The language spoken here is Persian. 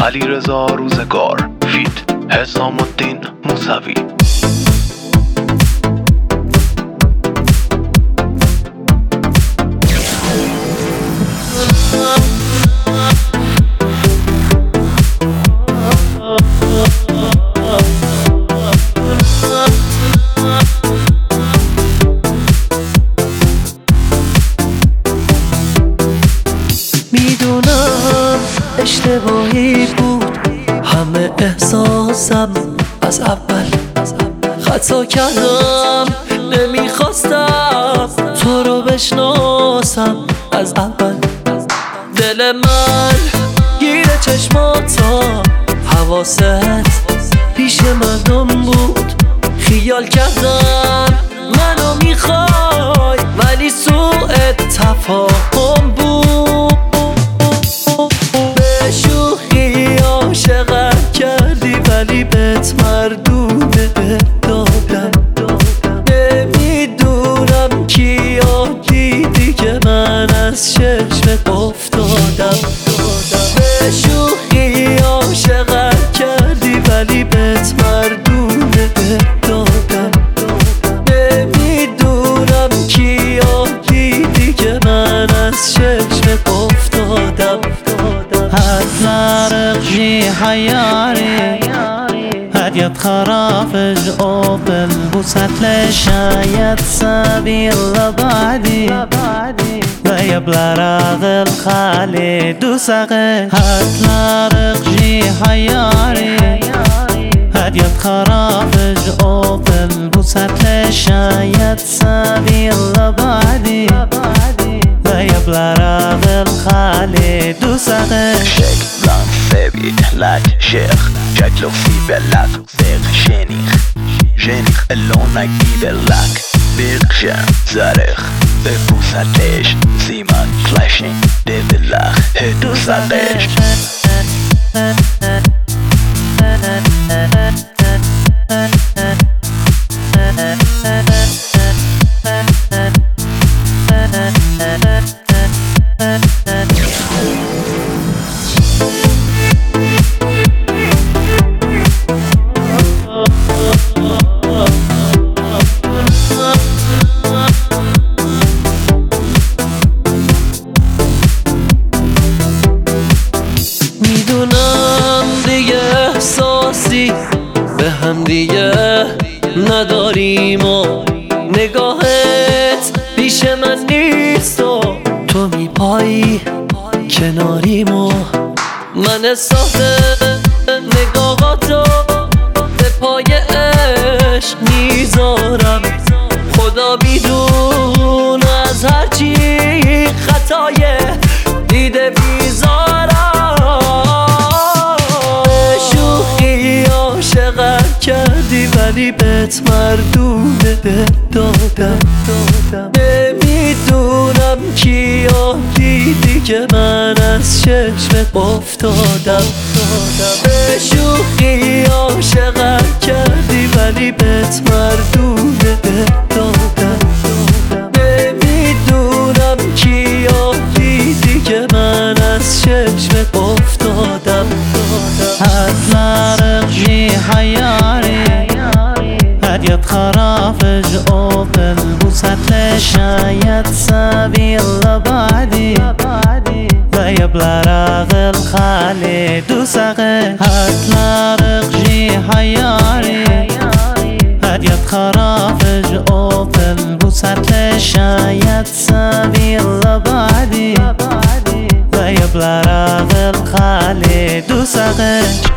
علیرضا روزگار فیت حسام الدین موسوی. میدونم اشتباهی بود همه احساسم از اول خطا کردم، نمیخواستم تو رو بشناسم از اول. دل من گیره چشماتا، حواست پیش مردم بود، خیال کردم منو میخوای ولی سوء تفاهم بود. به شوخی عاشقت کردی ولی بهت مردونه دادم. نمیدونم کیا دیدی که من از چشمت افتادم. به شوخی عاشقت کردی ولی بهت مردونه دادم. نمیدونم کیا دیدی که من از چشمت افتادم. هتلاقي حياري هديت خرافج قبل بوسات لشايت سبيل لبعدي لا يبلا راغل خالي دوساقي. هتلاقي حياري هديت خرافج قبل بوسات لشايت سبيل لبعدي لا يبلا راغل خالي دوساقي. شيك بلان ثابت لاك شيخ شكله في بلاك بيغ شينيخ اللونك بيبلاك بيغشان زارخ ببوساتيش زيمان فلاشين ديبلاخ هدوساقيش. میدونم دیگه احساسی به هم دیگه نداریم و نگاهت پیش من نیست و تو میپایی کناریم و من احساس نگاهاتو به پای عشق میذارم. خدا میدون از هرچی خطای دیده بیزارم. شوخی عاشقت کردی ولی بهت مردونه دادم. نمیدونم کیا دیدی که من از چشمت افتادم. به شوخی عاشقت کردی ولی بهت مردونه دادم. نمیدونم کیا دیدی که من از چشمت افتادم. هتلاقي حياري هديت خرافج قبل بوسات لشايت سبيل لبعدي لا يبلا راغل خالي دوساقي. هتلاقي حياري هديت خرافج قبل بوسات لشايت سبيل لبعدي لا يبلا راغل خالي دوساقي.